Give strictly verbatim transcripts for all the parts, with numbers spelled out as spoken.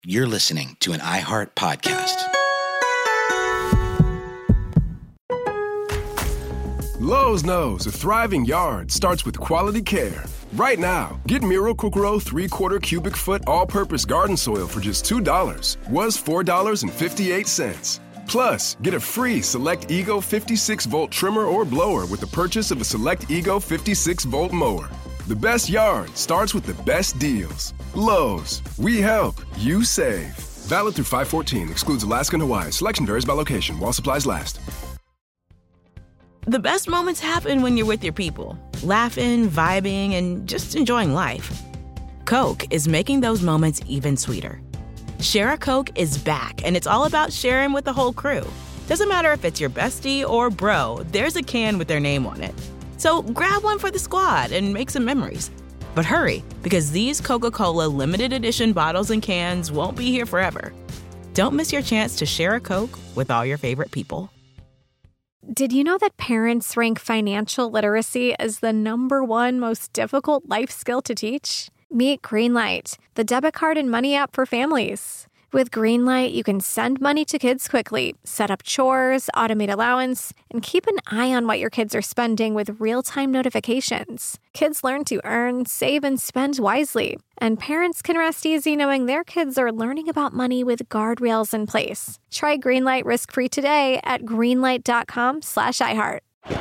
You're listening to an iHeart podcast. Lowe's knows a thriving yard starts with quality care. Right now, get Miracle-Gro three-quarter cubic foot all-purpose garden soil for just two dollars. Was four dollars and fifty-eight cents. Plus, get a free Select Ego fifty-six volt trimmer or blower with the purchase of a Select Ego fifty-six volt mower. The best yard starts with the best deals. Lowe's, we help, you save. Valid through five fourteen, excludes Alaska and Hawaii. Selection varies by location while supplies last. The best moments happen when you're with your people, laughing, vibing, and just enjoying life. Coke is making those moments even sweeter. Share a Coke is back, and it's all about sharing with the whole crew. Doesn't matter if it's your bestie or bro, there's a can with their name on it. So grab one for the squad and make some memories. But hurry, because these Coca-Cola limited edition bottles and cans won't be here forever. Don't miss your chance to share a Coke with all your favorite people. Did you know that parents rank financial literacy as the number one most difficult life skill to teach? Meet Greenlight, the debit card and money app for families. With Greenlight, you can send money to kids quickly, set up chores, automate allowance, and keep an eye on what your kids are spending with real-time notifications. Kids learn to earn, save, and spend wisely. And parents can rest easy knowing their kids are learning about money with guardrails in place. Try Greenlight risk-free today at greenlight.com slash iHeart.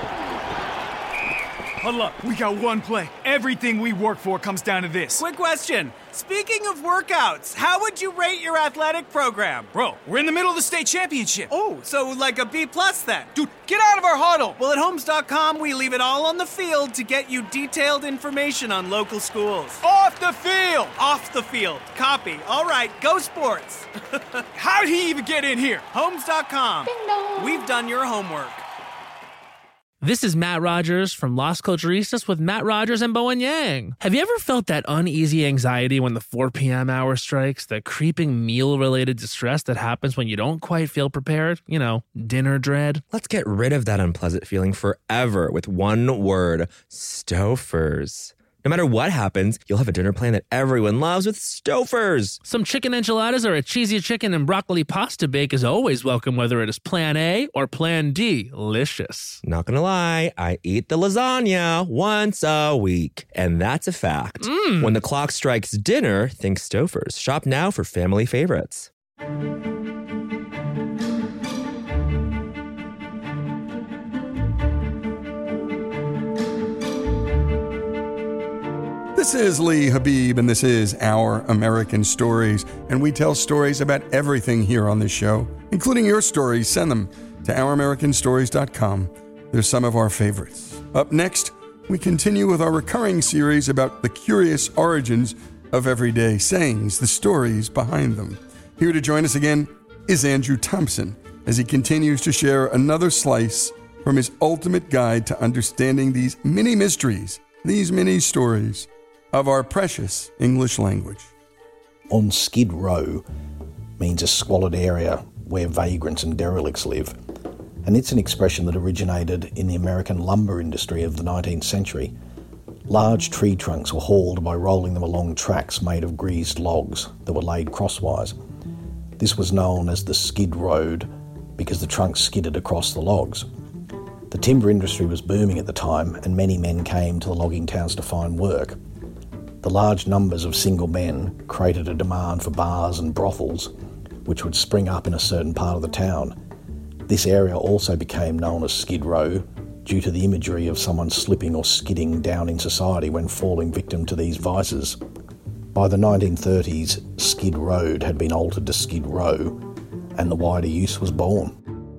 Huddle up. We got one play. Everything we work for comes down to this. Quick question. Speaking of workouts, how would you rate your athletic program? Bro, we're in the middle of the state championship. Oh, so like a B plus then? Dude, get out of our huddle. Well, at Homes dot com, we leave it all on the field to get you detailed information on local schools. Off the field. Off the field. Copy. All right, go sports. How did he even get in here? Homes dot com. We've done your homework. This is Matt Rogers from Las Culturistas with Matt Rogers and Bowen Yang. Have you ever felt that uneasy anxiety when the four p.m. hour strikes, the creeping meal-related distress that happens when you don't quite feel prepared? You know, dinner dread? Let's get rid of that unpleasant feeling forever with one word: Stouffer's. No matter what happens, you'll have a dinner plan that everyone loves with Stouffer's. Some chicken enchiladas or a cheesy chicken and broccoli pasta bake is always welcome, whether it is Plan A or Plan D. Delicious. Not gonna lie, I eat the lasagna once a week, and that's a fact. Mm. When the clock strikes dinner, think Stouffer's. Shop now for family favorites. This is Lee Habib, and this is Our American Stories, and we tell stories about everything here on this show, including your stories. Send them to our american stories dot com. They're some of our favorites. Up next, we continue with our recurring series about the curious origins of everyday sayings, the stories behind them. Here to join us again is Andrew Thompson, as he continues to share another slice from his ultimate guide to understanding these mini mysteries, these mini stories of our precious English language. On Skid Row means a squalid area where vagrants and derelicts live, and it's an expression that originated in the American lumber industry of the nineteenth century. Large tree trunks were hauled by rolling them along tracks made of greased logs that were laid crosswise. This was known as the skid road because the trunks skidded across the logs. The timber industry was booming at the time, and many men came to the logging towns to find work. The large numbers of single men created a demand for bars and brothels, which would spring up in a certain part of the town. This area also became known as Skid Row due to the imagery of someone slipping or skidding down in society when falling victim to these vices. By the nineteen thirties, Skid Road had been altered to Skid Row, and the wider use was born.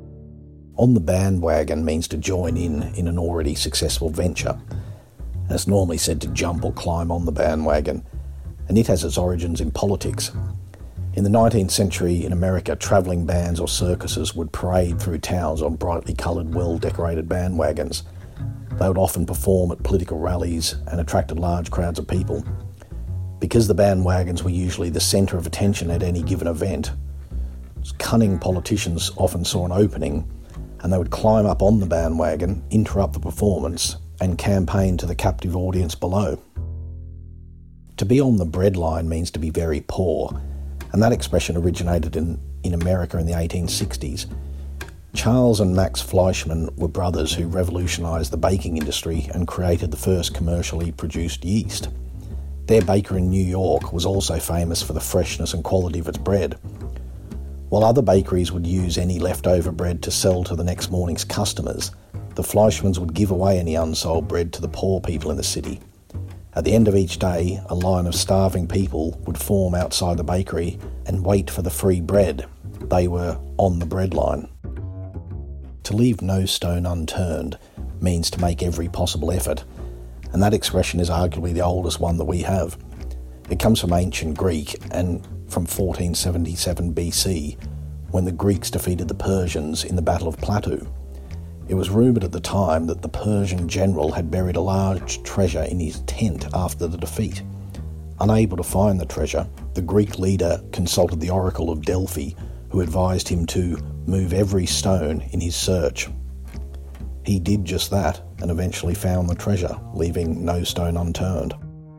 On the bandwagon means to join in in an already successful venture. And it's normally said to jump or climb on the bandwagon, and it has its origins in politics. In the nineteenth century in America, travelling bands or circuses would parade through towns on brightly coloured, well-decorated bandwagons. They would often perform at political rallies and attracted large crowds of people. Because the bandwagons were usually the centre of attention at any given event, cunning politicians often saw an opening, and they would climb up on the bandwagon, interrupt the performance, and campaign to the captive audience below. To be on the breadline means to be very poor, and that expression originated in, in America in the eighteen sixties. Charles and Max Fleischmann were brothers who revolutionised the baking industry and created the first commercially produced yeast. Their baker in New York was also famous for the freshness and quality of its bread. While other bakeries would use any leftover bread to sell to the next morning's customers, the Fleischmanns would give away any unsold bread to the poor people in the city. At the end of each day, a line of starving people would form outside the bakery and wait for the free bread. They were on the bread line. To leave no stone unturned means to make every possible effort, and that expression is arguably the oldest one that we have. It comes from ancient Greek and from fourteen seventy-seven B C, when the Greeks defeated the Persians in the Battle of Platu. It was rumoured at the time that the Persian general had buried a large treasure in his tent after the defeat. Unable to find the treasure, the Greek leader consulted the oracle of Delphi, who advised him to move every stone in his search. He did just that and eventually found the treasure, leaving no stone unturned.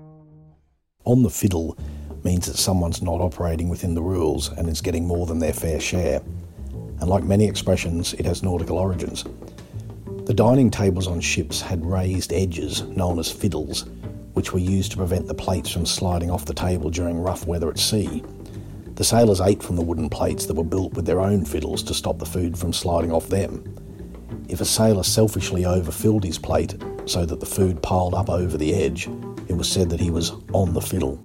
On the fiddle means that someone's not operating within the rules and is getting more than their fair share. And like many expressions, it has nautical origins. The dining tables on ships had raised edges known as fiddles, which were used to prevent the plates from sliding off the table during rough weather at sea. The sailors ate from the wooden plates that were built with their own fiddles to stop the food from sliding off them. If a sailor selfishly overfilled his plate so that the food piled up over the edge, it was said that he was on the fiddle.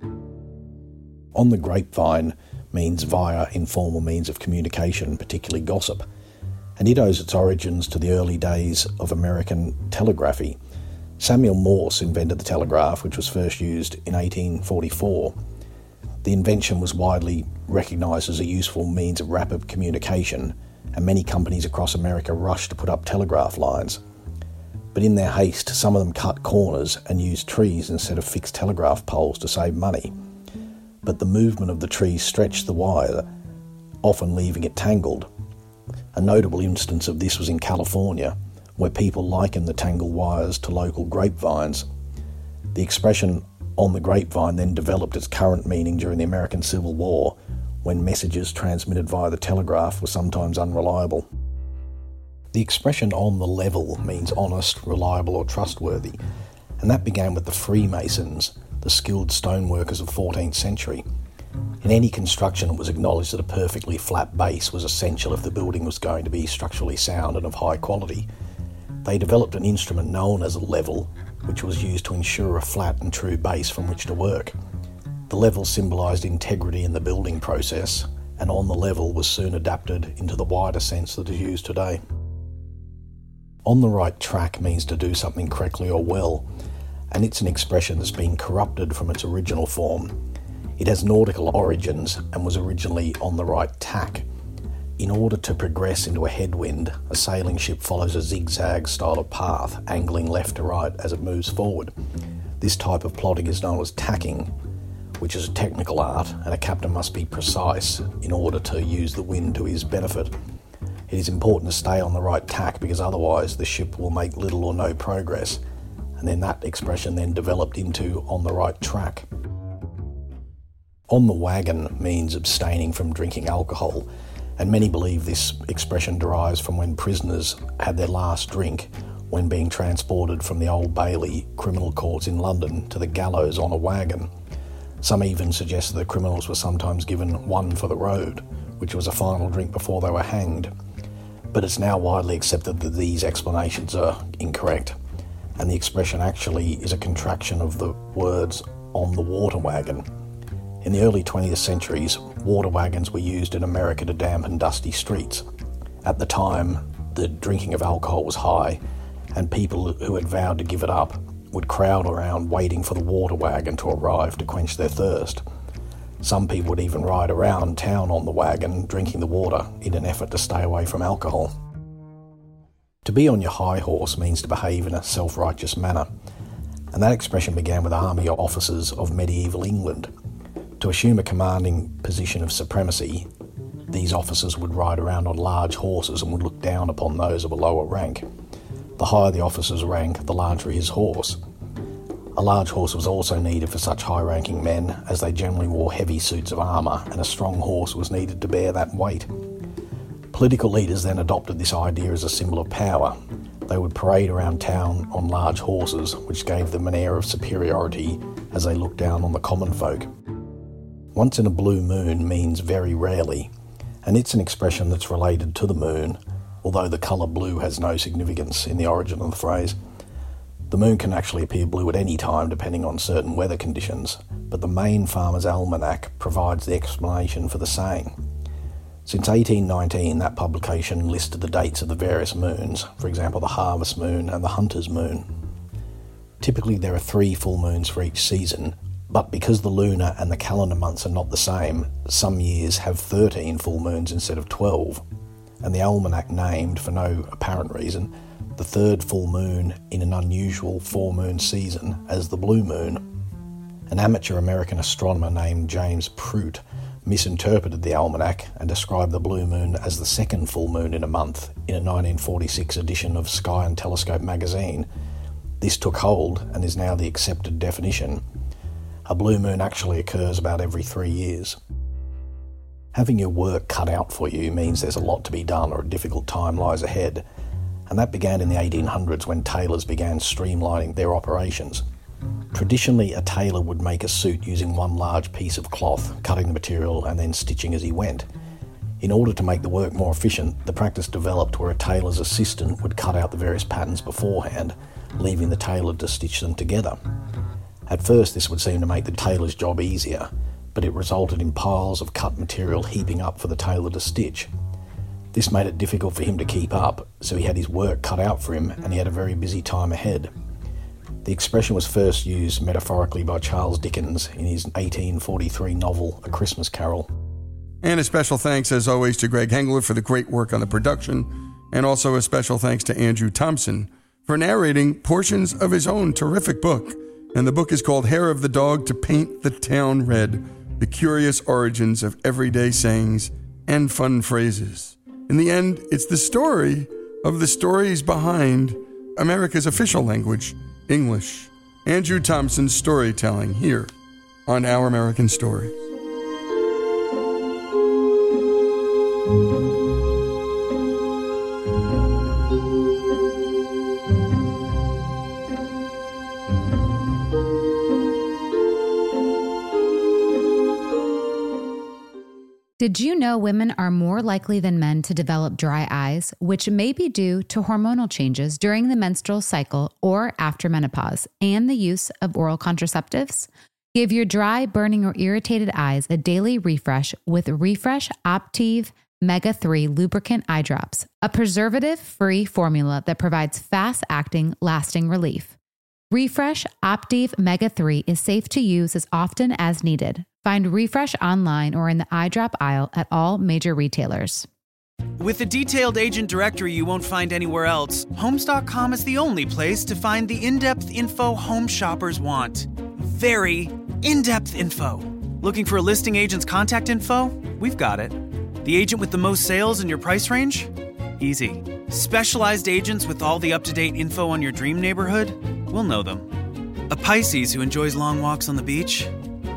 On the grapevine means via informal means of communication, particularly gossip, and it owes its origins to the early days of American telegraphy. Samuel Morse invented the telegraph, which was first used in eighteen forty-four. The invention was widely recognised as a useful means of rapid communication, and many companies across America rushed to put up telegraph lines. But in their haste, some of them cut corners and used trees instead of fixed telegraph poles to save money. But the movement of the trees stretched the wire, often leaving it tangled. A notable instance of this was in California, where people likened the tangled wires to local grapevines. The expression on the grapevine then developed its current meaning during the American Civil War, when messages transmitted via the telegraph were sometimes unreliable. The expression on the level means honest, reliable or trustworthy, and that began with the Freemasons, the skilled stoneworkers of the fourteenth century. In any construction, it was acknowledged that a perfectly flat base was essential if the building was going to be structurally sound and of high quality. They developed an instrument known as a level, which was used to ensure a flat and true base from which to work. The level symbolised integrity in the building process, and on the level was soon adapted into the wider sense that is used today. On the right track means to do something correctly or well, and it's an expression that's been corrupted from its original form. It has nautical origins and was originally on the right tack. In order to progress into a headwind, a sailing ship follows a zigzag style of path, angling left to right as it moves forward. This type of plotting is known as tacking, which is a technical art, and a captain must be precise in order to use the wind to his benefit. It is important to stay on the right tack because otherwise the ship will make little or no progress, and then that expression then developed into on the right track. On the wagon means abstaining from drinking alcohol, and many believe this expression derives from when prisoners had their last drink when being transported from the Old Bailey criminal courts in London to the gallows on a wagon. Some even suggest that the criminals were sometimes given one for the road, which was a final drink before they were hanged. But it's now widely accepted that these explanations are incorrect, and the expression actually is a contraction of the words on the water wagon. In the early twentieth centuries, water wagons were used in America to dampen dusty streets. At the time, the drinking of alcohol was high, and people who had vowed to give it up would crowd around waiting for the water wagon to arrive to quench their thirst. Some people would even ride around town on the wagon, drinking the water in an effort to stay away from alcohol. To be on your high horse means to behave in a self-righteous manner, and that expression began with army officers of medieval England. To assume a commanding position of supremacy, these officers would ride around on large horses and would look down upon those of a lower rank. The higher the officer's rank, the larger his horse. A large horse was also needed for such high-ranking men, as they generally wore heavy suits of armour, and a strong horse was needed to bear that weight. Political leaders then adopted this idea as a symbol of power. They would parade around town on large horses, which gave them an air of superiority as they looked down on the common folk. Once in a blue moon means very rarely, and it's an expression that's related to the moon, although the colour blue has no significance in the origin of the phrase. The moon can actually appear blue at any time depending on certain weather conditions, but the Maine Farmer's Almanac provides the explanation for the saying. Since eighteen nineteen, that publication listed the dates of the various moons, for example the harvest moon and the hunter's moon. Typically there are three full moons for each season, but because the lunar and the calendar months are not the same, some years have thirteen full moons instead of twelve, and the almanac named, for no apparent reason, the third full moon in an unusual four-moon season as the blue moon. An amateur American astronomer named James Prout misinterpreted the almanac and described the blue moon as the second full moon in a month in a nineteen forty-six edition of Sky and Telescope magazine. This took hold and is now the accepted definition. A blue moon actually occurs about every three years. Having your work cut out for you means there's a lot to be done or a difficult time lies ahead, and that began in the eighteen hundreds when tailors began streamlining their operations. Traditionally, a tailor would make a suit using one large piece of cloth, cutting the material and then stitching as he went. In order to make the work more efficient, the practice developed where a tailor's assistant would cut out the various patterns beforehand, leaving the tailor to stitch them together. At first, this would seem to make the tailor's job easier, but it resulted in piles of cut material heaping up for the tailor to stitch. This made it difficult for him to keep up, so he had his work cut out for him and he had a very busy time ahead. The expression was first used metaphorically by Charles Dickens in his eighteen forty-three novel A Christmas Carol. And a special thanks, as always, to Greg Hengler for the great work on the production, and also a special thanks to Andrew Thompson for narrating portions of his own terrific book. And the book is called Hair of the Dog to Paint the Town Red, The Curious Origins of Everyday Sayings and Fun Phrases. In the end, it's the story of the stories behind America's official language, English. Andrew Thompson's storytelling here on Our American Stories. Did you know women are more likely than men to develop dry eyes, which may be due to hormonal changes during the menstrual cycle or after menopause, and the use of oral contraceptives? Give your dry, burning, or irritated eyes a daily refresh with Refresh Optive Mega three Lubricant Eye Drops, a preservative-free formula that provides fast-acting, lasting relief. Refresh Optive Mega three is safe to use as often as needed. Find Refresh online or in the eye drop aisle at all major retailers. With a detailed agent directory you won't find anywhere else, Homes dot com is the only place to find the in-depth info home shoppers want. Very in-depth info. Looking for a listing agent's contact info? We've got it. The agent with the most sales in your price range? Easy. Specialized agents with all the up-to-date info on your dream neighborhood? We'll know them. A Pisces who enjoys long walks on the beach?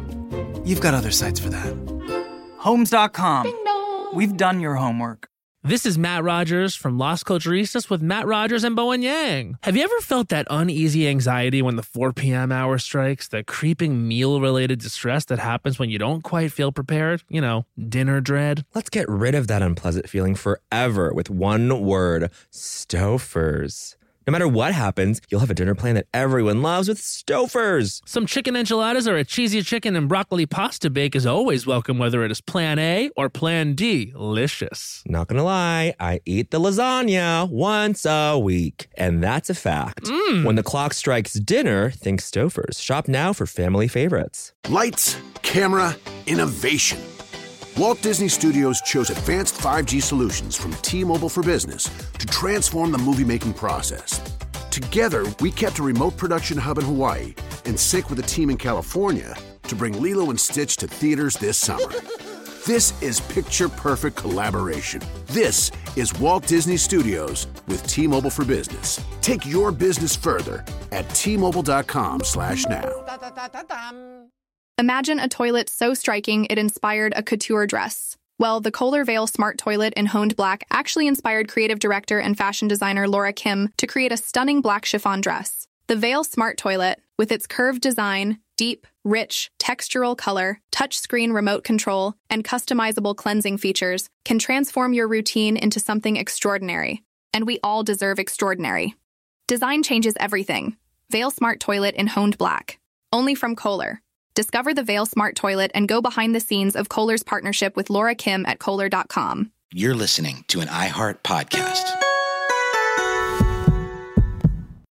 You've got other sites for that. Homes dot com. We've done your homework. This is Matt Rogers from Las Culturistas with Matt Rogers and Bowen Yang. Have you ever felt that uneasy anxiety when the four p.m. hour strikes, the creeping meal-related distress that happens when you don't quite feel prepared? You know, dinner dread? Let's get rid of that unpleasant feeling forever with one word: Stouffer's. No matter what happens, you'll have a dinner plan that everyone loves with Stouffer's. Some chicken enchiladas or a cheesy chicken and broccoli pasta bake is always welcome, whether it is Plan A or Plan D. Delicious. Not gonna lie, I eat the lasagna once a week, and that's a fact. Mm. When the clock strikes dinner, think Stouffer's. Shop now for family favorites. Lights, camera, innovation. Walt Disney Studios chose advanced five G solutions from T-Mobile for Business to transform the movie-making process. Together, we kept a remote production hub in Hawaii in sync with a team in California to bring Lilo and Stitch to theaters this summer. This is picture-perfect collaboration. This is Walt Disney Studios with T-Mobile for Business. Take your business further at T-Mobile.com slash now. Imagine a toilet so striking it inspired a couture dress. Well, the Kohler Veil Smart Toilet in honed black actually inspired creative director and fashion designer Laura Kim to create a stunning black chiffon dress. The Veil Smart Toilet, with its curved design, deep, rich, textural color, touchscreen remote control, and customizable cleansing features, can transform your routine into something extraordinary. And we all deserve extraordinary. Design changes everything. Veil Smart Toilet in honed black. Only from Kohler. Discover the Veil Smart Toilet and go behind the scenes of Kohler's partnership with Laura Kim at Kohler dot com. You're listening to an iHeart podcast.